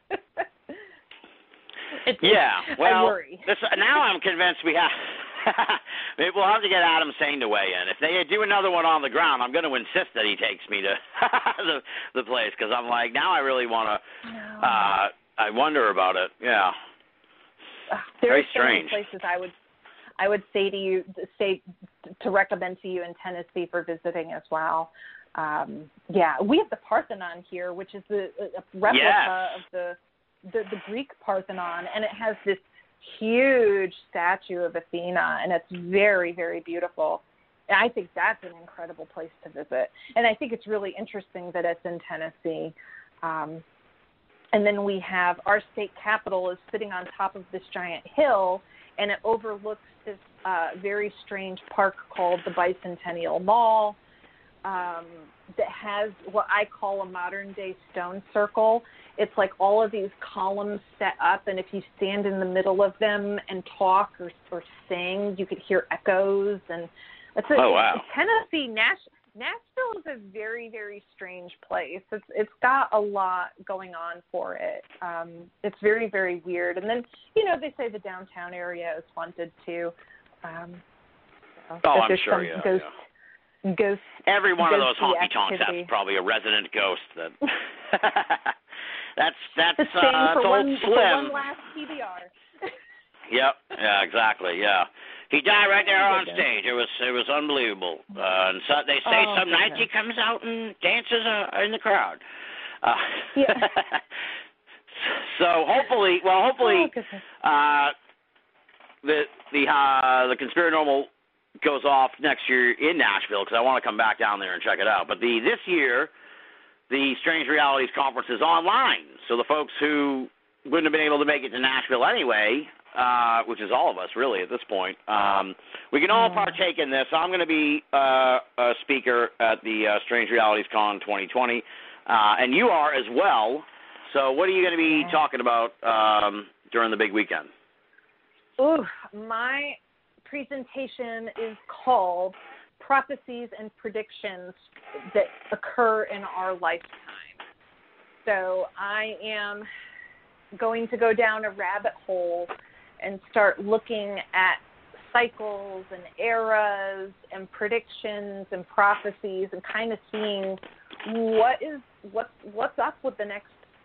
Well, I worry. Now I'm convinced we'll have to get Adam Sane to weigh in. If they do another one on the ground, I'm going to insist that he takes me to the place, because I'm like, now I really want to. I wonder about it. Yeah. Very strange. There are so many places I would say to recommend to you in Tennessee for visiting as well. We have the Parthenon here, which is a replica of the Greek Parthenon, and it has this huge statue of Athena, and it's very, very beautiful. And I think that's an incredible place to visit. And I think it's really interesting that it's in Tennessee. And then we have our state capitol is sitting on top of this giant hill, and it overlooks this very strange park called the Bicentennial Mall that has what I call a modern-day stone circle. It's like all of these columns set up, and if you stand in the middle of them and talk or sing, you could hear echoes. And wow. Tennessee, Nashville is a very, very strange place. It's got a lot going on for it. It's very, very weird. And then, they say the downtown area is haunted too. I'm sure, Ghost. Every one of those honky tonks has probably a resident ghost. That that's the same for old one, Slim. For one last PBR. Yep. Yeah. Exactly. Yeah. He died right there on stage. It was unbelievable. And so they say some nights he comes out and dances in the crowd. So hopefully, the Conspiranormal goes off next year in Nashville, because I want to come back down there and check it out. But this year, the Strange Realities Conference is online, so the folks who wouldn't have been able to make it to Nashville anyway, which is all of us really at this point, we can all partake in this. I'm going to be a speaker at the Strange Realities Con 2020, and you are as well. So what are you going to be talking about during the big weekend? My presentation is called Prophecies and Predictions That Occur in Our Lifetime. So I am going to go down a rabbit hole and start looking at cycles and eras and predictions and prophecies, and kind of seeing what's up with the next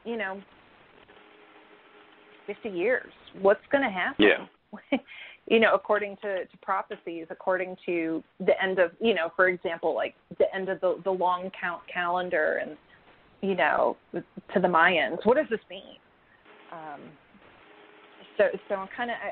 50 years. What's going to happen? Yeah. According to prophecies, according to the end of, for example, like the end of the long count calendar, and, to the Mayans. What does this mean? So I'm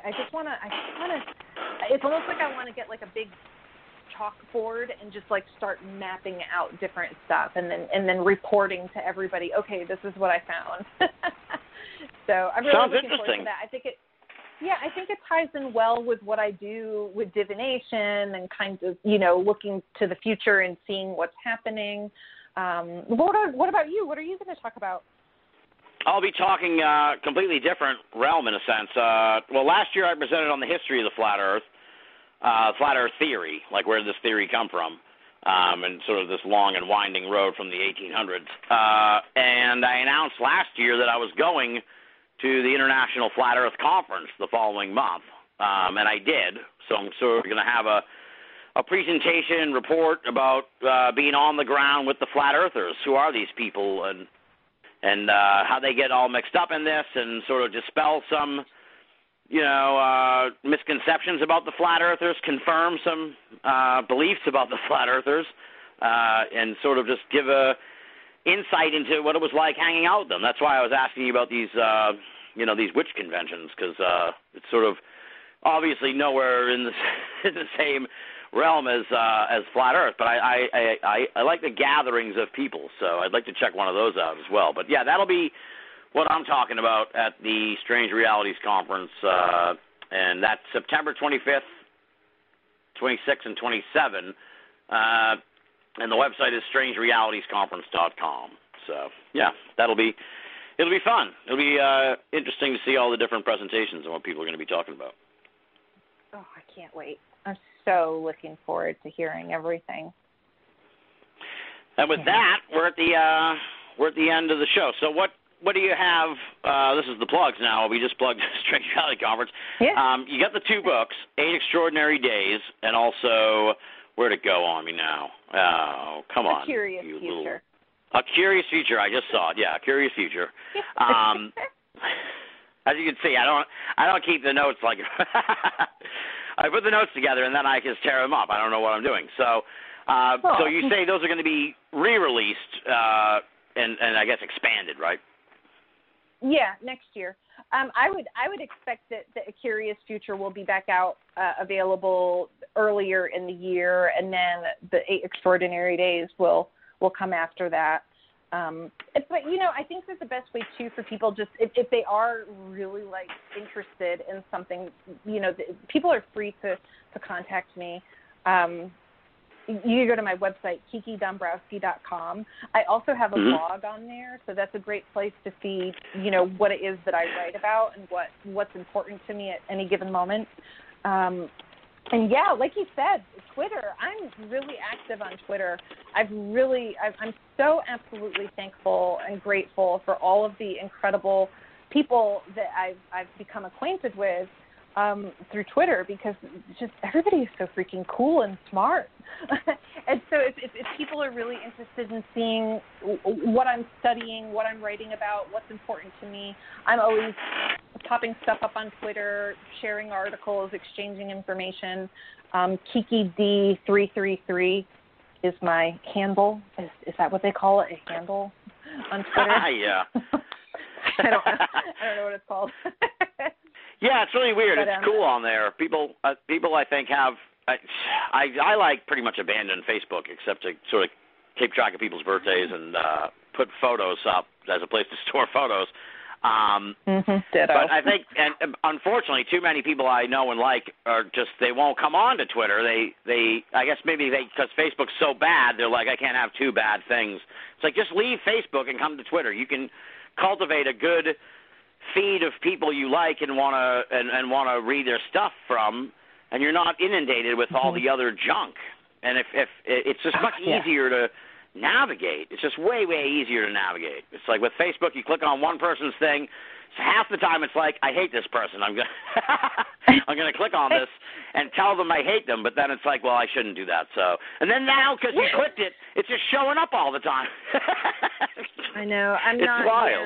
it's almost like I want to get like a big chalkboard and just like start mapping out different stuff, and then reporting to everybody, okay, this is what I found. So I'm really looking forward to that. I think it ties in well with what I do with divination and kind of, looking to the future and seeing what's happening. What about you? What are you going to talk about? I'll be talking completely different realm in a sense. Last year I presented on the history of the flat Earth theory, like where did this theory come from, and sort of this long and winding road from the 1800s. And I announced last year that I was going to the International Flat Earth Conference the following month, and I did. So I'm sort of going to have a presentation report about being on the ground with the flat earthers. Who are these people, and how they get all mixed up in this, and sort of dispel some, misconceptions about the flat earthers, confirm some beliefs about the flat earthers, and sort of just give a insight into what it was like hanging out with them. That's why I was asking you about these, these witch conventions, because it's sort of obviously nowhere in the same realm as Flat Earth, but I like the gatherings of people, so I'd like to check one of those out as well. But yeah, that'll be what I'm talking about at the Strange Realities Conference, and that's September 25th, 26th, and 27th. And the website is strangerealitiesconference.com. So yeah, it'll be fun. It'll be interesting to see all the different presentations and what people are going to be talking about. Oh, I can't wait. I'm so looking forward to hearing everything. And with that, we're at the end of the show. So what do you have? This is the plugs now. We just plugged Strange Reality Conference. Yeah. You got the 2 books, 8 Extraordinary Days, and also where'd it go on me now? Oh, come on. A Curious Future. A Curious Future. I just saw it. Yeah, A Curious Future. As you can see, I don't keep the notes like I put the notes together and then I just tear them up. I don't know what I'm doing. So, so you say those are going to be re-released and I guess expanded, right? Yeah, next year. I would expect that A Curious Future will be back out available earlier in the year, and then the 8 Extraordinary Days will come after that. But I think that the best way too for people, just if they are really like interested in something, people are free to contact me. You can go to my website, kikidombrowski.com. I also have a blog on there, so that's a great place to see, what it is that I write about and what's important to me at any given moment. And yeah, like you said, Twitter, I'm really active on Twitter. I'm so absolutely thankful and grateful for all of the incredible people that I've become acquainted with through Twitter, because just everybody is so freaking cool and smart. And so if people are really interested in seeing what I'm studying, what I'm writing about, what's important to me, I'm always popping stuff up on Twitter, sharing articles, exchanging information. KikiD333 is my handle. Is that what they call it, a handle on Twitter? Yeah. I don't know what it's called. Yeah, it's really weird. It's cool on there. People I think have. I like pretty much abandoned Facebook, except to sort of keep track of people's birthdays and put photos up as a place to store photos. Ditto. But I think, and unfortunately, too many people I know and like are just, they won't come on to Twitter. They I guess maybe because Facebook's so bad, they're like, I can't have 2 bad things. It's like, just leave Facebook and come to Twitter. You can cultivate a good feed of people you like and want to read their stuff from, and you're not inundated with all the other junk. And if it's just much easier to navigate. It's just way easier to navigate. It's like with Facebook, you click on one person's thing. So half the time it's like, I hate this person. I'm gonna click on this and tell them I hate them. But then it's like, well, I shouldn't do that. So, and then now because you clicked it, it's just showing up all the time. I know. It's wild.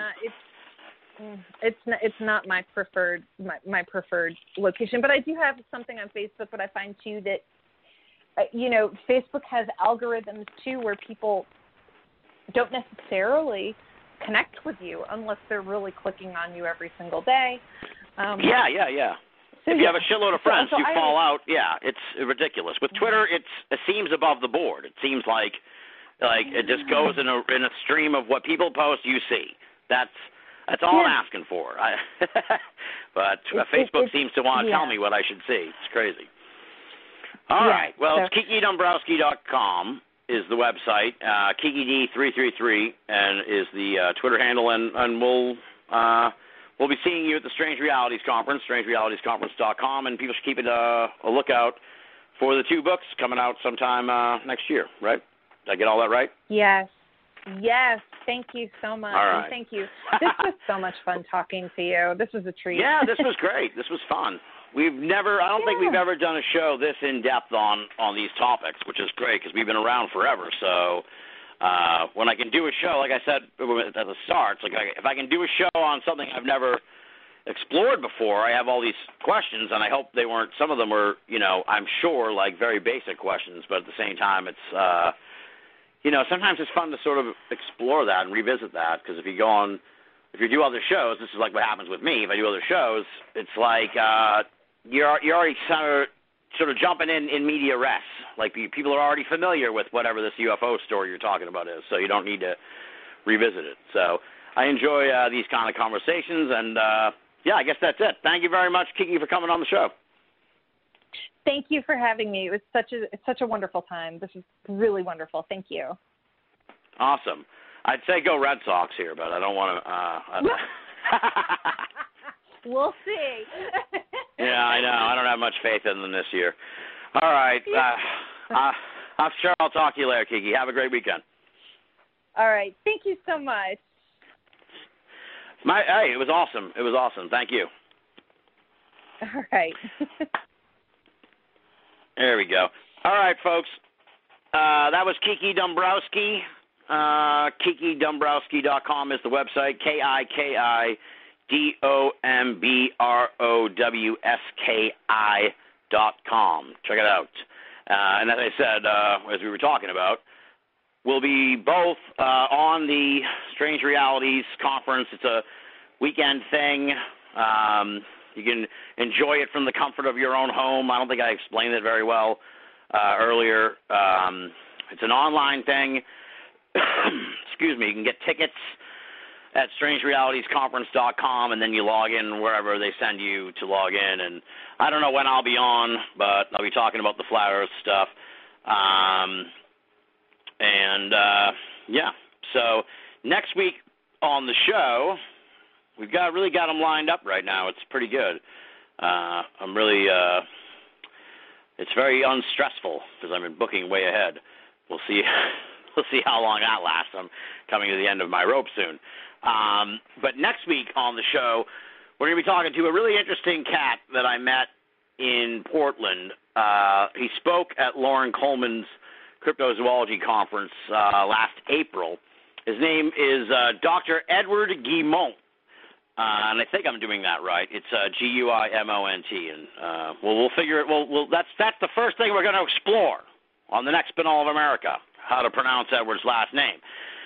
It's not my preferred location, but I do have something on Facebook. But I find too that Facebook has algorithms too where people don't necessarily connect with you unless they're really clicking on you every single day. Yeah. So if you have a shitload of friends, you fall out. Yeah, it's ridiculous. With Twitter, it seems above the board. It seems like it just goes in a stream of what people post. You see, that's all I'm asking for. But Facebook seems to want to tell me what I should see. It's crazy. All right. Well, it's KikiDombrowski.com is the website. KikiD333 and is the Twitter handle, and we'll be seeing you at the Strange Realities Conference, strangerealitiesconference.com, and people should keep a lookout for the 2 books coming out sometime next year, right? Did I get all that right? Yes. Thank you so much. All right. And thank you. This was so much fun talking to you. This was a treat. Yeah, this was great. This was fun. I don't think we've ever done a show this in-depth on these topics, which is great because we've been around forever. So when I can do a show, like I said at the start, it's like if I can do a show on something I've never explored before, I have all these questions, and I hope some of them were, I'm sure, like very basic questions, but at the same time, it's, sometimes it's fun to sort of explore that and revisit that, because if you do other shows, this is like what happens with me. If I do other shows, it's like, you're already sort of jumping in media res. Like people are already familiar with whatever this UFO story you're talking about is, so you don't need to revisit it. So I enjoy these kind of conversations, and I guess that's it. Thank you very much, Kiki, for coming on the show. Thank you for having me. It's such a wonderful time. This is really wonderful. Thank you. Awesome. I'd say go Red Sox here, but I don't want to. We'll see. Yeah, I know. I don't have much faith in them this year. All right. I'm sure I'll talk to you later, Kiki. Have a great weekend. All right. Thank you so much. Hey, it was awesome. It was awesome. Thank you. All right. There we go. All right, folks. That was Kiki Dombrowski. KikiDombrowski.com is the website. KikiDombrowski.com. Check it out. And as I said, as we were talking about, we'll be both on the Strange Realities Conference. It's a weekend thing. You can enjoy it from the comfort of your own home. I don't think I explained it very well earlier. It's an online thing. Excuse me. You can get tickets at strangerealitiesconference.com, and then you log in wherever they send you to log in. And I don't know when I'll be on, but I'll be talking about the Flat Earth stuff. So next week on the show, we've really got them lined up right now. It's pretty good. I'm really, it's very unstressful because I've been booking way ahead. We'll see. We'll see how long that lasts. I'm coming to the end of my rope soon. But next week on the show, we're going to be talking to a really interesting cat that I met in Portland. He spoke at Lauren Coleman's cryptozoology conference last April. His name is Dr. Edward Guimont. And I think I'm doing that right. It's Guimont, and we'll figure it. That's the first thing we're going to explore on the next Binnall of America, how to pronounce Edward's last name.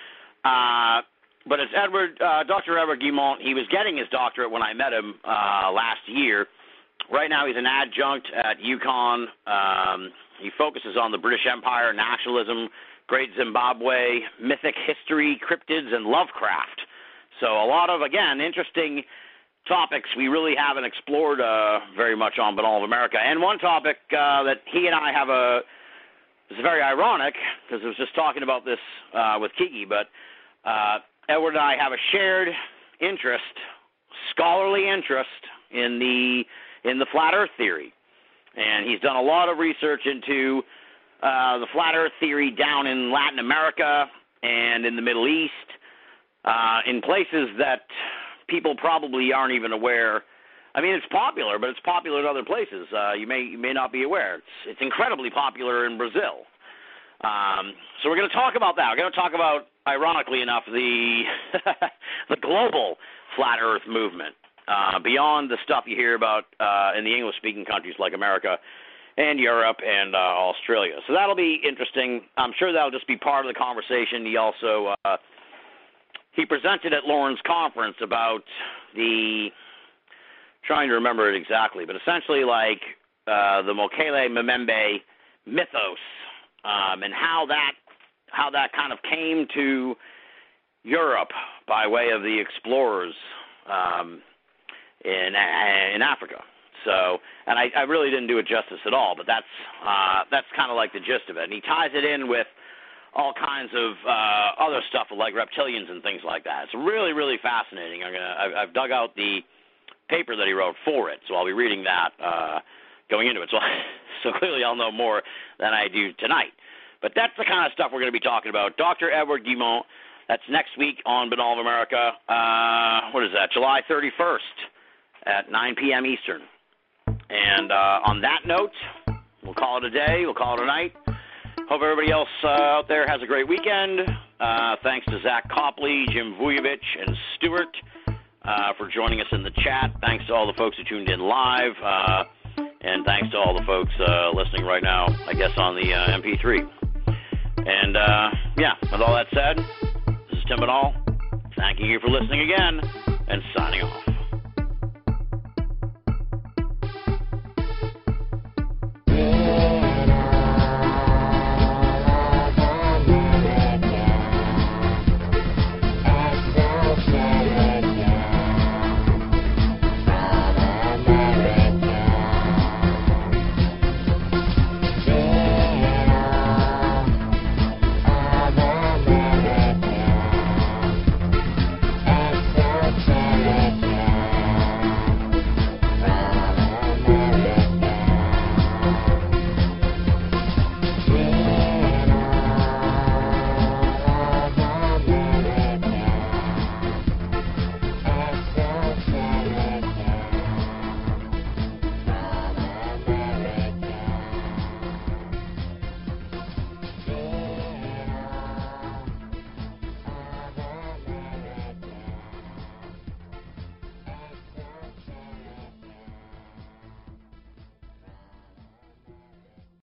But it's Dr. Edward Guimont. He was getting his doctorate when I met him last year. Right now he's an adjunct at UConn. He focuses on the British Empire, nationalism, Great Zimbabwe, mythic history, cryptids, and Lovecraft. So a lot of, again, interesting topics we really haven't explored very much on Binnall of America. And one topic that he and I have it's very ironic, because I was just talking about this with Kiki, but Edward and I have a shared interest, scholarly interest, in the Flat Earth theory. And he's done a lot of research into the Flat Earth theory down in Latin America and in the Middle East, in places that people probably aren't even aware. I mean, it's popular, but it's popular in other places. You may not be aware. It's incredibly popular in Brazil. So we're going to talk about that. We're going to talk about, ironically enough, the the global Flat Earth movement, beyond the stuff you hear about in the English-speaking countries like America and Europe and Australia. So that'll be interesting. I'm sure that'll just be part of the conversation. He also he presented at Lauren's conference about trying to remember it exactly, but essentially like the Mokele Mbembe mythos, and how that kind of came to Europe by way of the explorers in Africa. So, and I really didn't do it justice at all, but that's kind of like the gist of it. And he ties it in with all kinds of other stuff like reptilians and things like that. It's really, really fascinating. I've dug out the paper that he wrote for it, so I'll be reading that going into it. So clearly I'll know more than I do tonight. But that's the kind of stuff we're going to be talking about. Dr. Edward Guimont, that's next week on Binnall of America. What is that, July 31st at 9 p.m. Eastern. And on that note, we'll call it a day. We'll call it a night. Hope everybody else out there has a great weekend. Thanks to Zach Copley, Jim Vujovic, and Stuart for joining us in the chat. Thanks to all the folks who tuned in live. And thanks to all the folks listening right now, I guess, on the MP3. And, with all that said, this is Tim Binnall, thanking you for listening again, and signing off.